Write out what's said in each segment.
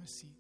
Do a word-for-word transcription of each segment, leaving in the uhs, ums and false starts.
a seat.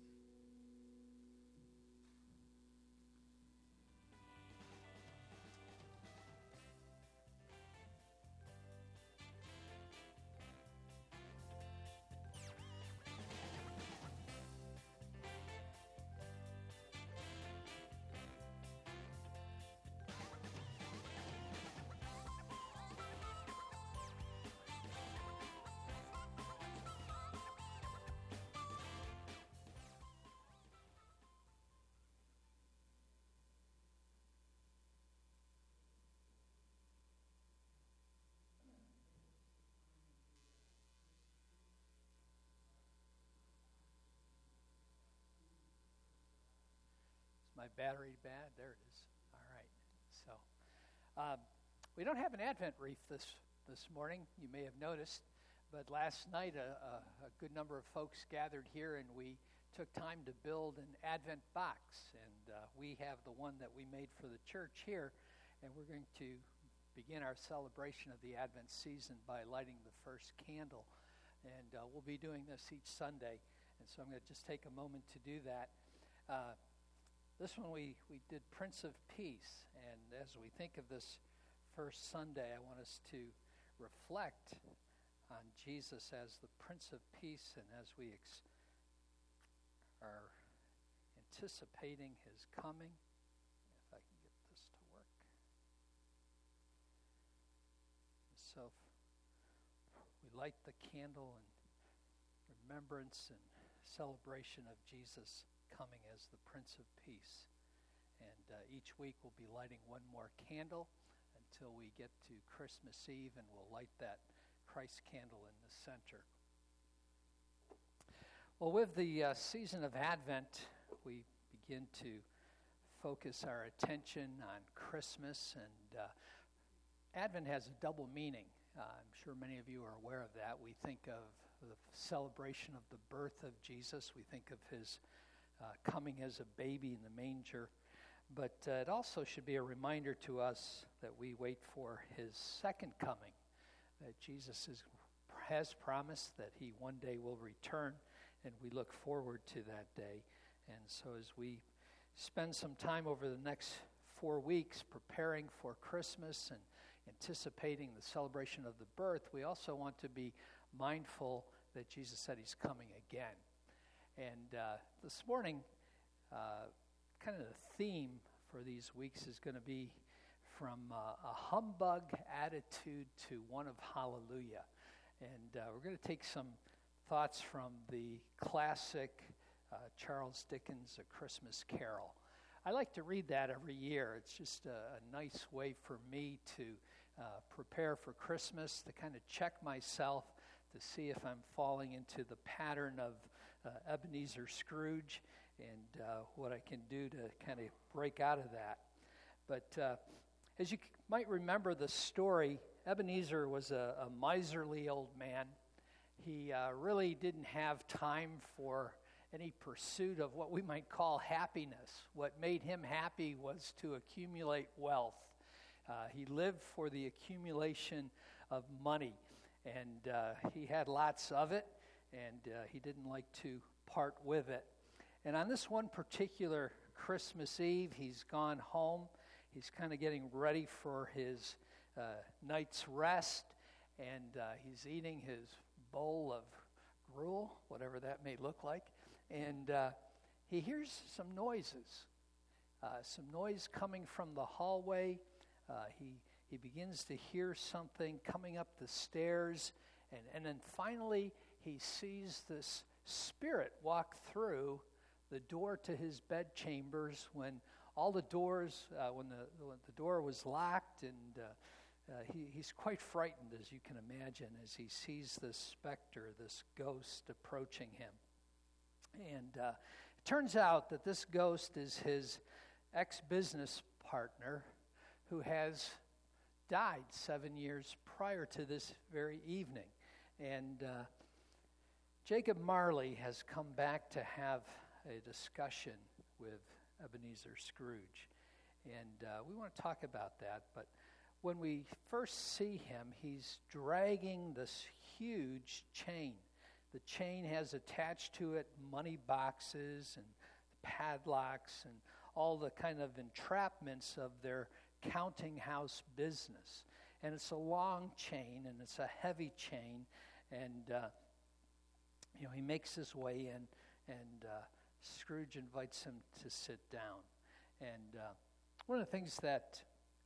My battery bad? There it is. All right. So um, we don't have an Advent wreath this this morning. You may have noticed, but last night a, a, a good number of folks gathered here, and we took time to build an Advent box. And uh, we have the one that we made for the church here, and we're going to begin our celebration of the Advent season by lighting the first candle. And uh, we'll be doing this each Sunday, and so I'm going to just take a moment to do that. Uh, This one we, we did Prince of Peace, and as we think of this first Sunday, I want us to reflect on Jesus as the Prince of Peace, and as we ex- are anticipating his coming. If I can get this to work. So we light the candle in remembrance and celebration of Jesus coming as the Prince of Peace. And uh, each week we'll be lighting one more candle until we get to Christmas Eve, and we'll light that Christ candle in the center. Well, with the uh, season of Advent, we begin to focus our attention on Christmas, and uh, Advent has a double meaning. Uh, I'm sure many of you are aware of that. We think of the celebration of the birth of Jesus. We think of his Uh, coming as a baby in the manger. But uh, it also should be a reminder to us that we wait for his second coming, that Jesus is, has promised that he one day will return, and we look forward to that day. And so as we spend some time over the next four weeks preparing for Christmas and anticipating the celebration of the birth, we also want to be mindful that Jesus said he's coming again. And uh, this morning, uh, kind of the theme for these weeks is going to be from uh, a humbug attitude to one of hallelujah. And uh, we're going to take some thoughts from the classic uh, Charles Dickens' A Christmas Carol. I like to read that every year. It's just a, a nice way for me to uh, prepare for Christmas, to kind of check myself, to see if I'm falling into the pattern of uh, Ebenezer Scrooge, and uh, what I can do to kind of break out of that. But uh, as you might remember the story, Ebenezer was a, a miserly old man. He uh, really didn't have time for any pursuit of what we might call happiness. What made him happy was to accumulate wealth. Uh, he lived for the accumulation of money, and uh, he had lots of it, and uh, he didn't like to part with it. And on this one particular Christmas Eve, he's gone home. He's kind of getting ready for his uh, night's rest, and uh, he's eating his bowl of gruel, whatever that may look like, and uh, he hears some noises, uh, some noise coming from the hallway. Uh, he he begins to hear something coming up the stairs, and, and then finally he sees this spirit walk through the door to his bedchambers when all the doors, uh, when the when the door was locked, and uh, uh, he, he's quite frightened, as you can imagine, as he sees this specter, this ghost approaching him. And uh, it turns out that this ghost is his ex-business partner, who has died seven years prior to this very evening. And uh, Jacob Marley has come back to have a discussion with Ebenezer Scrooge. And uh, we want to talk about that. But when we first see him, he's dragging this huge chain The chain has attached to it money boxes and padlocks and all the kind of entrapments of their counting house business. And it's a long chain, and it's a heavy chain, and uh, you know, he makes his way in, and uh, Scrooge invites him to sit down. And uh, one of the things that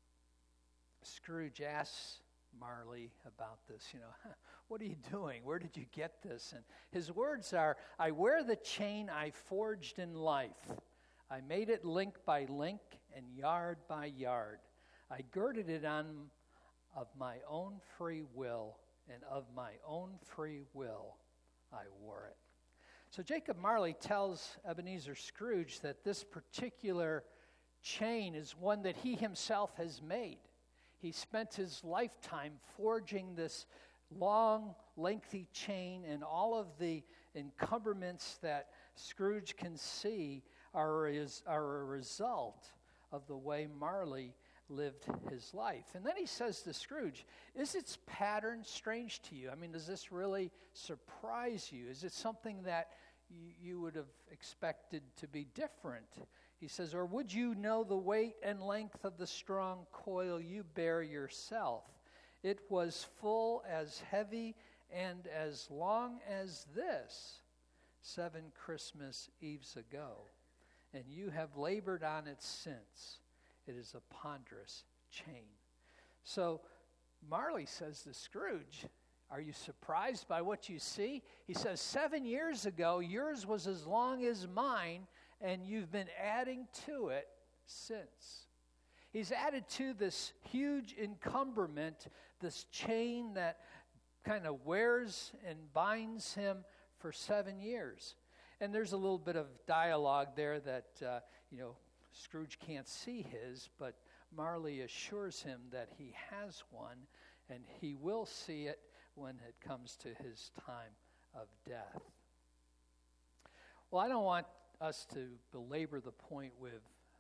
Scrooge asks Marley about this, you know, huh, what are you doing? Where did you get this? And his words are, I wear the chain I forged in life. I made it link by link and yard by yard. I girded it on of my own free will, and of my own free will I wore it. So Jacob Marley tells Ebenezer Scrooge that this particular chain is one that he himself has made. He spent his lifetime forging this long, lengthy chain, and all of the encumberments that Scrooge can see are, is, are a result of the way Marley lived his life. And then he says to Scrooge, is its pattern strange to you? I mean, does this really surprise you? Is it something that you, you would have expected to be different? He says, or would you know the weight and length of the strong coil you bear yourself? It was full as heavy and as long as this seven Christmas Eves ago, and you have labored on it since. It is a ponderous chain. So Marley says to Scrooge, are you surprised by what you see? He says, seven years ago, yours was as long as mine, and you've been adding to it since. He's added to this huge encumberment, this chain that kind of wears and binds him for seven years. And there's a little bit of dialogue there that, uh, you know, Scrooge can't see his, but Marley assures him that he has one, and he will see it when it comes to his time of death. Well, I don't want us to belabor the point with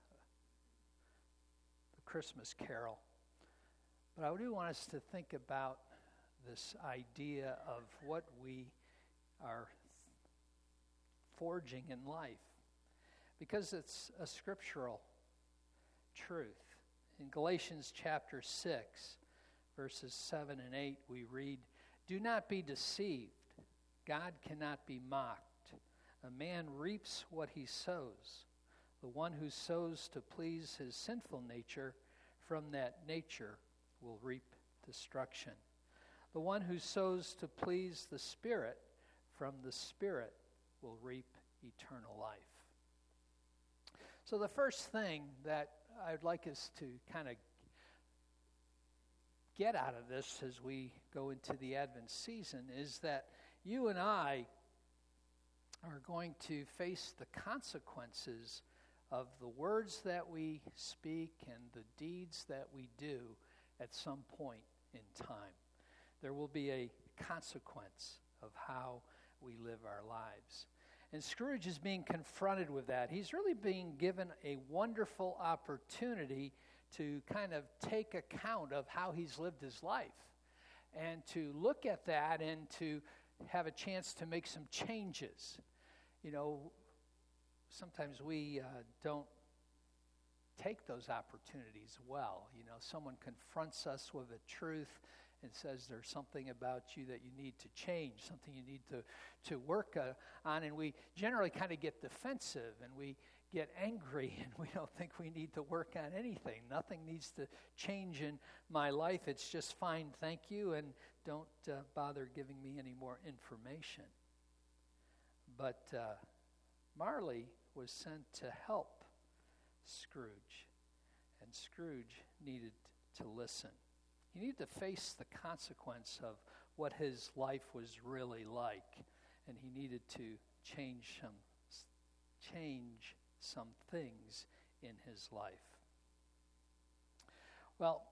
the Christmas carol, but I do want us to think about this idea of what we are forging in life, because it's a scriptural truth. In Galatians chapter six, verses seven and eight, we read, do not be deceived. God cannot be mocked. A man reaps what he sows. The one who sows to please his sinful nature, from that nature will reap destruction. The one who sows to please the Spirit, from the Spirit will reap eternal life. So the first thing that I'd like us to kind of get out of this as we go into the Advent season is that you and I are going to face the consequences of the words that we speak and the deeds that we do at some point in time. There will be a consequence of how we live our lives. And Scrooge is being confronted with that. He's really being given a wonderful opportunity to kind of take account of how he's lived his life and to look at that and to have a chance to make some changes. You know, sometimes we uh, don't take those opportunities well. You know, someone confronts us with a truth and says there's something about you that you need to change, something you need to, to work uh, on, and we generally kind of get defensive and we get angry and we don't think we need to work on anything. Nothing needs to change in my life. It's just fine, thank you, and don't uh, bother giving me any more information. But uh, Marley was sent to help Scrooge, and Scrooge needed to listen. He needed to face the consequence of what his life was really like, and he needed to change some change some things in his life. Well,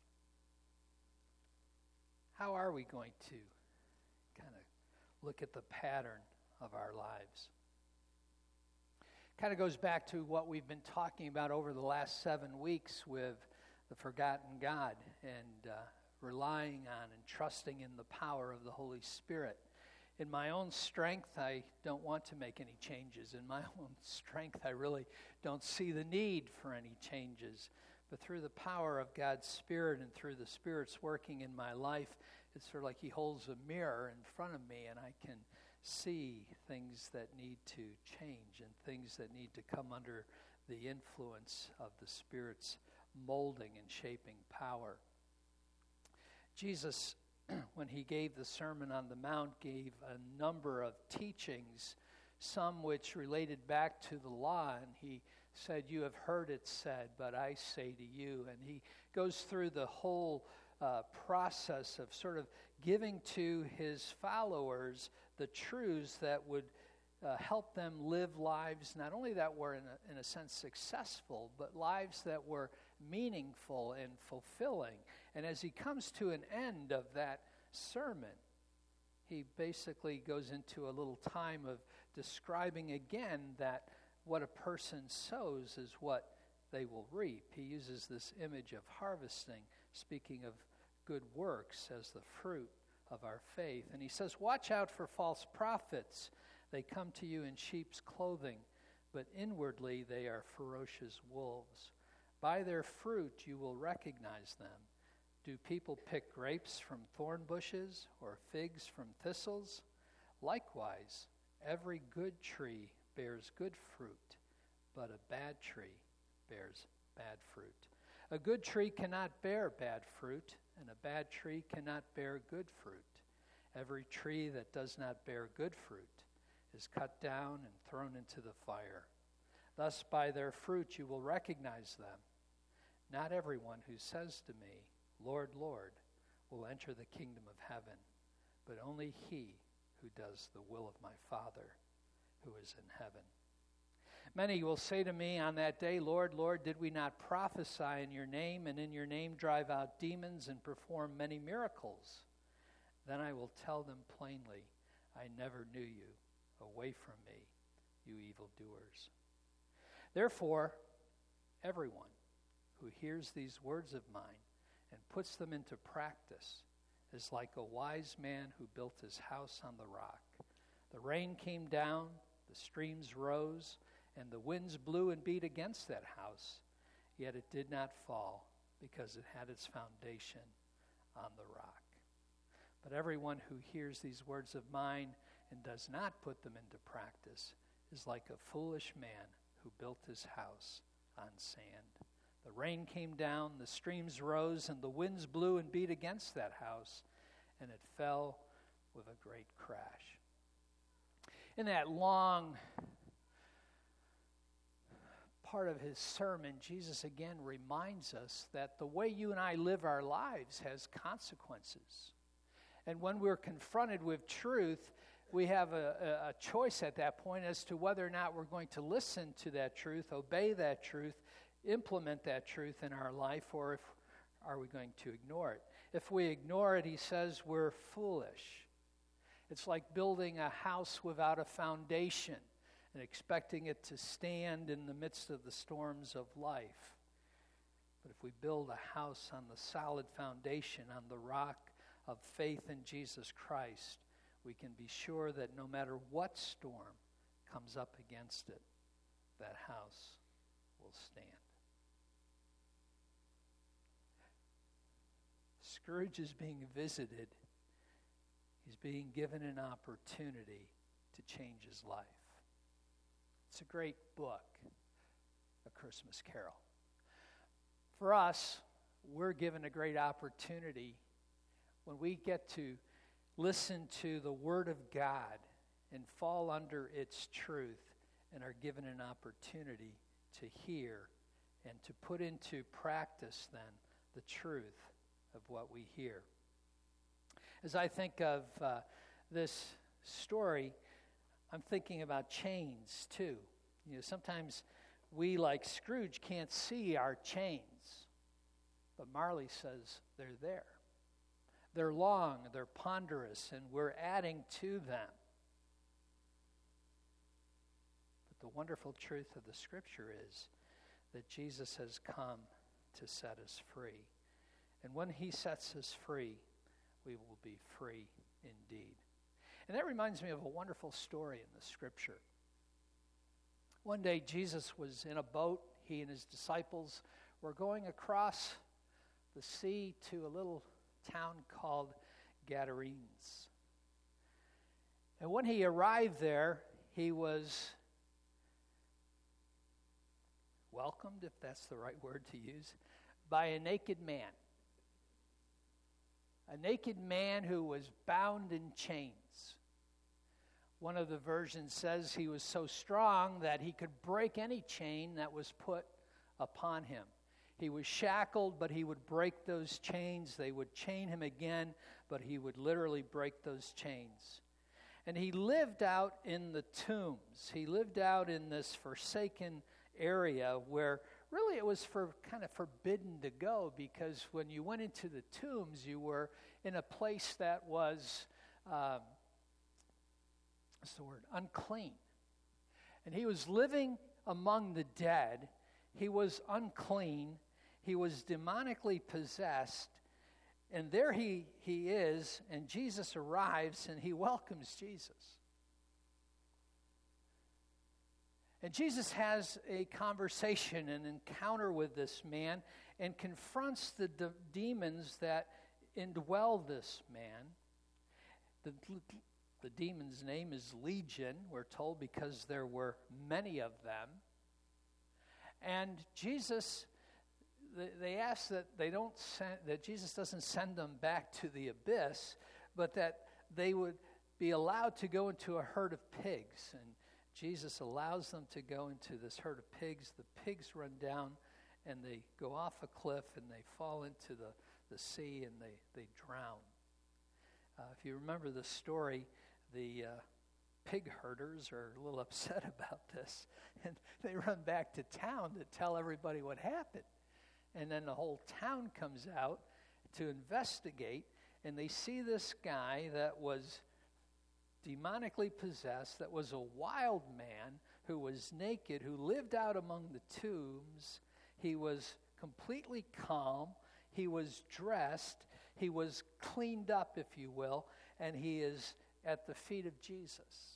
how are we going to kind of look at the pattern of our lives? Kind of goes back to what we've been talking about over the last seven weeks with the forgotten God and uh, relying on and trusting in the power of the Holy Spirit. In my own strength, I don't want to make any changes. In my own strength, I really don't see the need for any changes. But through the power of God's Spirit and through the Spirit's working in my life, it's sort of like He holds a mirror in front of me and I can see things that need to change and things that need to come under the influence of the Spirit's molding and shaping power. Jesus, when He gave the Sermon on the Mount, gave a number of teachings, some which related back to the law, and He said, "You have heard it said, but I say to you." And He goes through the whole uh, process of sort of giving to His followers the truths that would uh, help them live lives, not only that were in a, in a sense successful, but lives that were meaningful and fulfilling. And as He comes to an end of that sermon, He basically goes into a little time of describing again that what a person sows is what they will reap. He uses this image of harvesting, speaking of good works as the fruit of our faith. And He says, "Watch out for false prophets. They come to you in sheep's clothing, but inwardly they are ferocious wolves. By their fruit you will recognize them. Do people pick grapes from thorn bushes or figs from thistles? Likewise, every good tree bears good fruit, but a bad tree bears bad fruit. A good tree cannot bear bad fruit, and a bad tree cannot bear good fruit. Every tree that does not bear good fruit is cut down and thrown into the fire. Thus by their fruit you will recognize them. Not everyone who says to me, 'Lord, Lord,' will enter the kingdom of heaven, but only he who does the will of my Father who is in heaven. Many will say to me on that day, 'Lord, Lord, did we not prophesy in your name, and in your name drive out demons and perform many miracles?' Then I will tell them plainly, 'I never knew you. Away from me, you evildoers.' Therefore, everyone who hears these words of mine and puts them into practice is like a wise man who built his house on the rock. The rain came down, the streams rose, and the winds blew and beat against that house, yet it did not fall, because it had its foundation on the rock. But everyone who hears these words of mine and does not put them into practice is like a foolish man who built his house on sand. The rain came down, the streams rose, and the winds blew and beat against that house, and it fell with a great crash." In that long part of his sermon, Jesus again reminds us that the way you and I live our lives has consequences. And when we're confronted with truth, we have a, a choice at that point as to whether or not we're going to listen to that truth, obey that truth, implement that truth in our life, or if are we going to ignore it. If we ignore it, he says we're foolish. It's like building a house without a foundation and expecting it to stand in the midst of the storms of life. But if we build a house on the solid foundation, on the rock of faith in Jesus Christ, we can be sure that no matter what storm comes up against it, that house will stand. Scrooge is being visited. He's being given an opportunity to change his life. It's a great book, A Christmas Carol. For us, we're given a great opportunity when we get to listen to the Word of God and fall under its truth and are given an opportunity to hear and to put into practice then the truth of what we hear. As I think of uh, this story, I'm thinking about chains too. You know, sometimes we, like Scrooge, can't see our chains, but Marley says they're there. They're long, they're ponderous, and we're adding to them. But the wonderful truth of the Scripture is that Jesus has come to set us free. And when he sets us free, we will be free indeed. And that reminds me of a wonderful story in the Scripture. One day, Jesus was in a boat. He and his disciples were going across the sea to a little town called Gadarenes. And when he arrived there, he was welcomed, if that's the right word to use, by a naked man. A naked man who was bound in chains. One of the versions says he was so strong that he could break any chain that was put upon him. He was shackled, but he would break those chains. They would chain him again, but he would literally break those chains. And he lived out in the tombs. He lived out in this forsaken area where really it was for kind of forbidden to go, because when you went into the tombs, you were in a place that was, um, what's the word, unclean. And he was living among the dead. He was unclean. He was demonically possessed. And there he, he is, and Jesus arrives, and he welcomes Jesus. And Jesus has a conversation, an encounter with this man, and confronts the de- demons that indwell this man. The, the demon's name is Legion, we're told, because there were many of them. And Jesus, they ask that they don't send, that Jesus doesn't send them back to the abyss, but that they would be allowed to go into a herd of pigs. And Jesus allows them to go into this herd of pigs. The pigs run down and they go off a cliff and they fall into the, the sea and they, they drown. Uh, if you remember the story, the uh, pig herders are a little upset about this, and they run back to town to tell everybody what happened. And then the whole town comes out to investigate, and they see this guy that was demonically possessed, that was a wild man who was naked, who lived out among the tombs. He was completely calm. He was dressed. He was cleaned up, if you will, and he is at the feet of Jesus.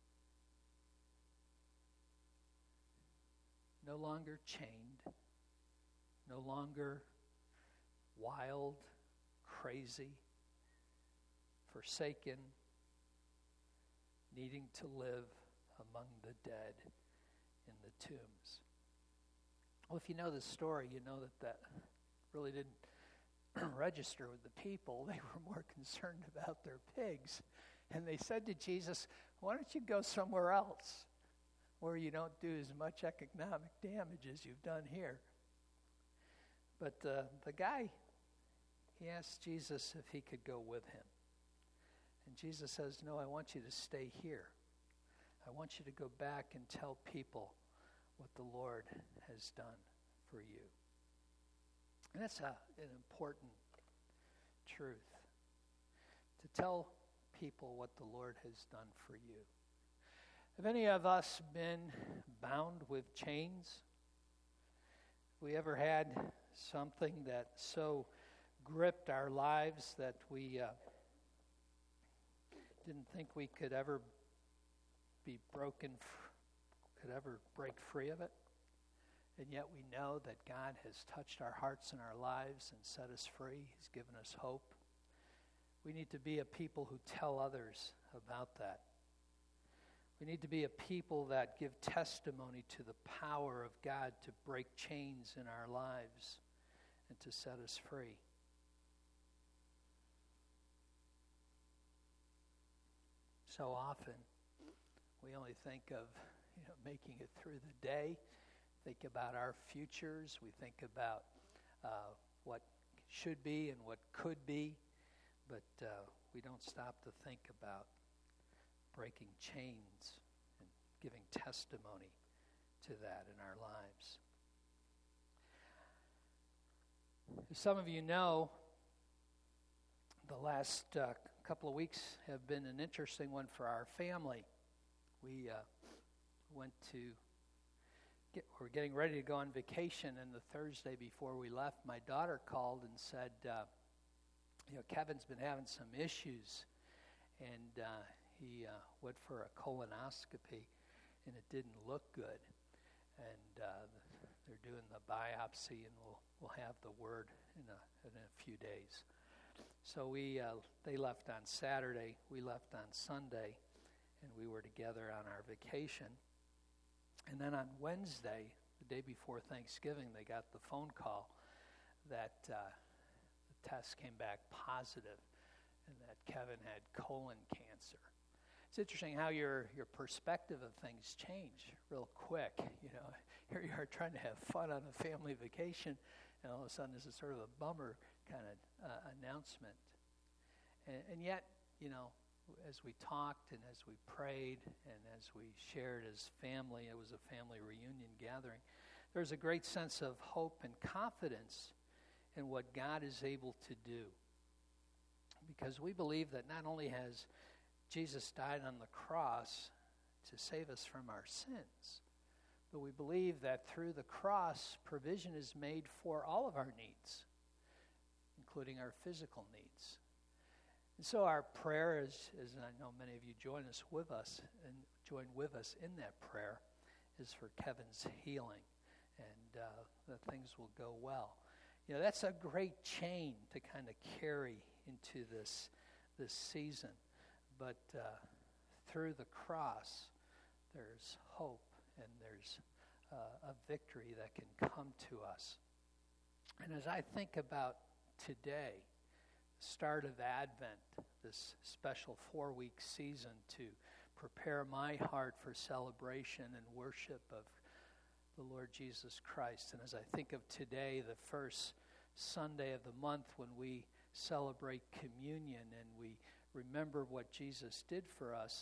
No longer chained, no longer wild, crazy, forsaken, needing to live among the dead in the tombs. Well, if you know the story, you know that that really didn't register with the people. They were more concerned about their pigs. And they said to Jesus, why don't you go somewhere else where you don't do as much economic damage as you've done here? But uh, the guy, he asked Jesus if he could go with him. And Jesus says, no, I want you to stay here. I want you to go back and tell people what the Lord has done for you. And that's a, an important truth, to tell people what the Lord has done for you. Have any of us been bound with chains? We ever had something that so gripped our lives that we uh, didn't think we could ever be broken, could ever break free of it? And yet we know that God has touched our hearts and our lives and set us free. He's given us hope. We need to be a people who tell others about that. We need to be a people that give testimony to the power of God to break chains in our lives and to set us free. So often, we only think of, you know, making it through the day, think about our futures, we think about uh, what should be and what could be, but uh, we don't stop to think about breaking chains and giving testimony to that in our lives. As some of you know, the last uh, couple of weeks have been an interesting one for our family. We uh, went to, get, we're getting ready to go on vacation, and the Thursday before we left, my daughter called and said, uh, you know, Kevin's been having some issues, and uh, He uh, went for a colonoscopy, and it didn't look good. And uh, they're doing the biopsy, and we'll we'll have the word in a in a few days. So we uh, they left on Saturday, we left on Sunday, and we were together on our vacation. And then on Wednesday, the day before Thanksgiving, they got the phone call that uh, the test came back positive, and that Kevin had colon cancer. It's interesting how your your perspective of things change real quick. You know, here you are trying to have fun on a family vacation, and all of a sudden this is sort of a bummer kind of uh, announcement. And, and yet, you know, as we talked and as we prayed and as we shared as family, it was a family reunion gathering, there's a great sense of hope and confidence in what God is able to do. Because we believe that not only has Jesus died on the cross to save us from our sins, but we believe that through the cross, provision is made for all of our needs, including our physical needs. And so our prayer is, as I know many of you join us with us and join with us in that prayer, is for Kevin's healing, and uh, that things will go well. You know, that's a great chain to kind of carry into this this season. But uh, through the cross, there's hope and there's uh, a victory that can come to us. And as I think about today, the start of Advent, this special four-week season to prepare my heart for celebration and worship of the Lord Jesus Christ. And as I think of today, the first Sunday of the month when we celebrate communion and we remember what Jesus did for us,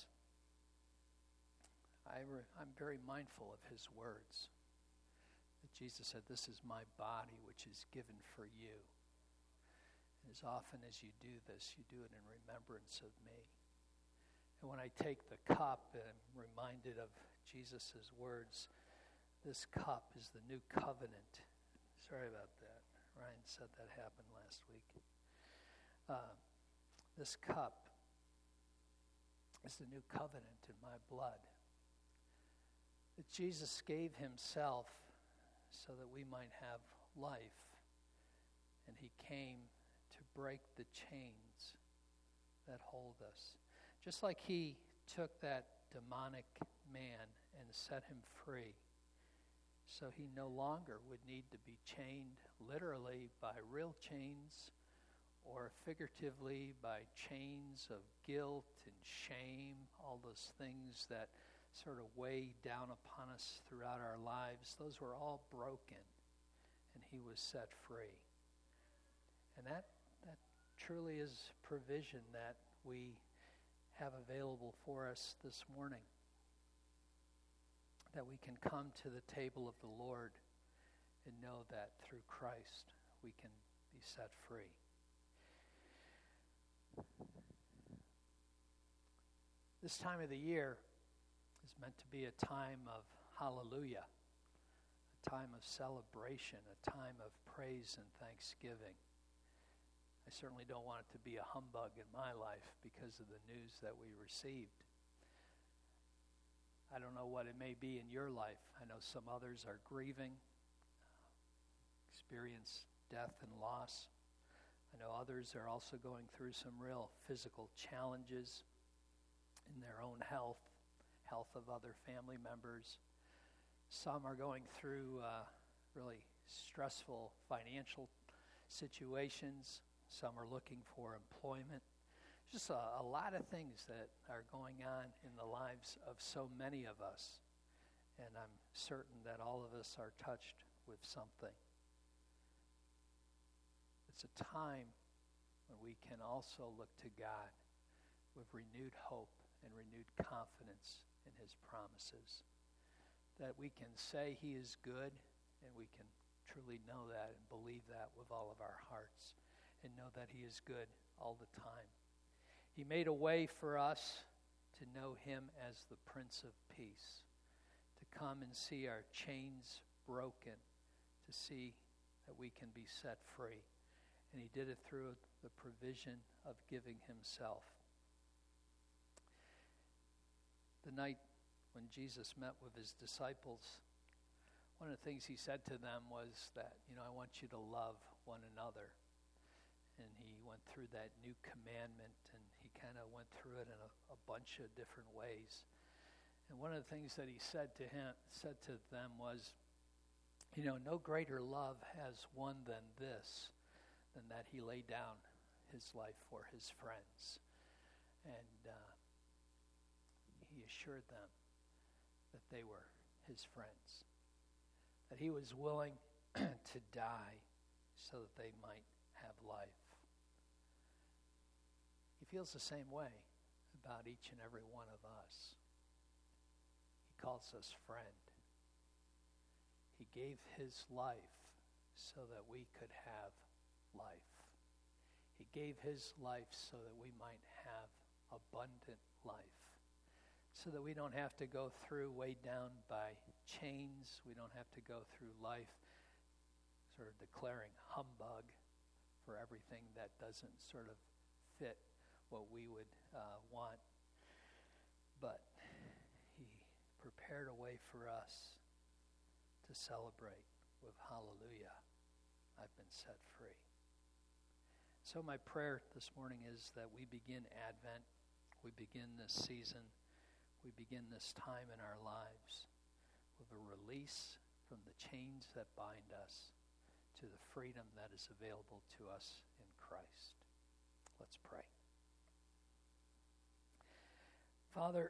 I re- I'm very mindful of his words. That Jesus said, "This is my body, which is given for you. And as often as you do this, you do it in remembrance of me." And when I take the cup, I'm reminded of Jesus' words. This cup is the new covenant. Sorry about that. Ryan said that happened last week. Uh, this cup is the new covenant in my blood. That Jesus gave himself so that we might have life. And he came to break the chains that hold us. Just like he took that demonic man and set him free, so he no longer would need to be chained literally by real chains or figuratively by chains of guilt and shame, all those things that sort of weigh down upon us throughout our lives. Those were all broken, and he was set free. And that that truly is provision that we have available for us this morning. That we can come to the table of the Lord and know that through Christ we can be set free. This time of the year is meant to be a time of hallelujah, a time of celebration, a time of praise and thanksgiving. I certainly don't want it to be a humbug in my life because of the news that we received. I don't know what it may be in your life. I know some others are grieving, experience death and loss. I know others are also going through some real physical challenges in their own health, health of other family members. Some are going through uh, really stressful financial situations. Some are looking for employment. Just a, a lot of things that are going on in the lives of so many of us. And I'm certain that all of us are touched with something. It's a time when we can also look to God with renewed hope and renewed confidence in his promises. That we can say he is good, and we can truly know that and believe that with all of our hearts, and know that he is good all the time. He made a way for us to know him as the Prince of Peace, to come and see our chains broken, to see that we can be set free. And he did it through the provision of giving himself. night when Jesus met with his disciples, one of the things he said to them was that, you know, I want you to love one another. And he went through that new commandment, and he kind of went through it in a, a bunch of different ways. And one of the things that he said to him, said to them was, you know, no greater love has one than this, than that he laid down his life for his friends. And uh, he assured them that they were his friends, that he was willing to die so that they might have life. He feels the same way about each and every one of us. He calls us friend. He gave his life so that we could have life. He gave his life so that we might have abundant life, so that we don't have to go through weighed down by chains. We don't have to go through life sort of declaring humbug for everything that doesn't sort of fit what we would uh, want. But he prepared a way for us to celebrate with hallelujah, I've been set free. So my prayer this morning is that we begin Advent, we begin this season, we begin this time in our lives with a release from the chains that bind us to the freedom that is available to us in Christ. Let's pray. Father,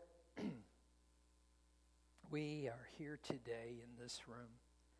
we are here today in this room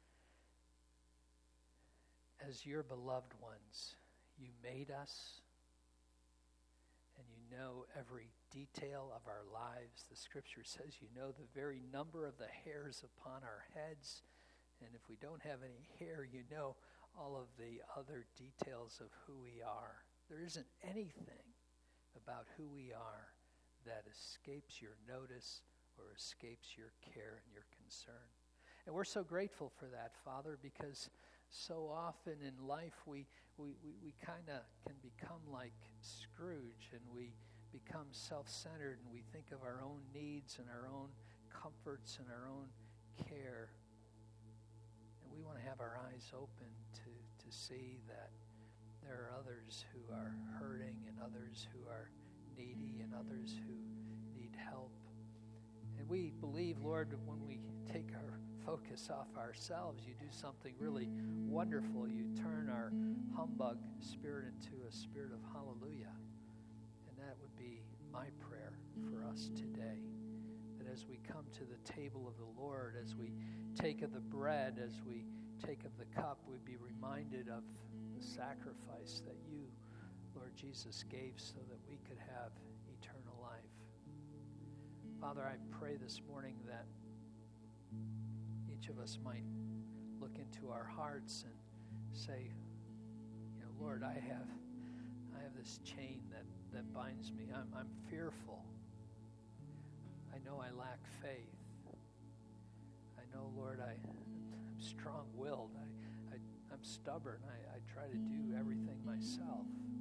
as your beloved ones. You made us, and you know every detail of our lives. The scripture says you know the very number of the hairs upon our heads, and if we don't have any hair, you know all of the other details of who we are. There isn't anything about who we are that escapes your notice or escapes your care and your concern. And we're so grateful for that, Father, because so often in life we we, we, we kind of can become like Scrooge, and we become self-centered, and we think of our own needs and our own comforts and our own care. And we want to have our eyes open to, to see that there are others who are hurting, and others who are needy, and others who need help. And we believe, Lord, that when we take our focus off ourselves, you do something really wonderful. You turn our humbug spirit into a spirit of hallelujah. And that would be my prayer for us today, that as we come to the table of the Lord, as we take of the bread, as we take of the cup, we'd be reminded of the sacrifice that you, Lord Jesus, gave so that we could have eternal life. Father, I pray this morning that each of us might look into our hearts and say, you know, Lord, I have I have this chain that, that binds me. I'm, I'm fearful. I know I lack faith. I know, Lord, I, I'm strong-willed. I, I, I'm stubborn. I, I try to do everything myself.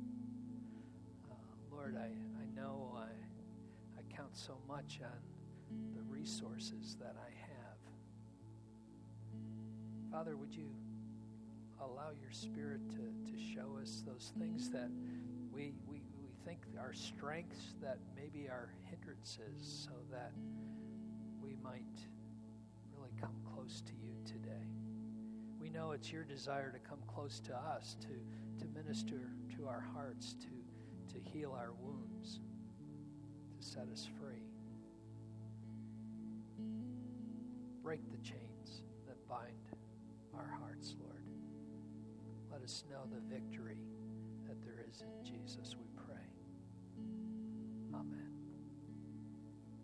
Uh, Lord, I, I know I, I count so much on the resources that I have. Father, would you allow your Spirit to, to show us those things that we, we, we think are strengths that maybe are hindrances, so that we might really come close to you today. We know it's your desire to come close to us, to, to minister to our hearts, to, to heal our wounds, to set us free. Break the chains that bind our hearts, Lord. Let us know the victory that there is in Jesus, we pray. Amen.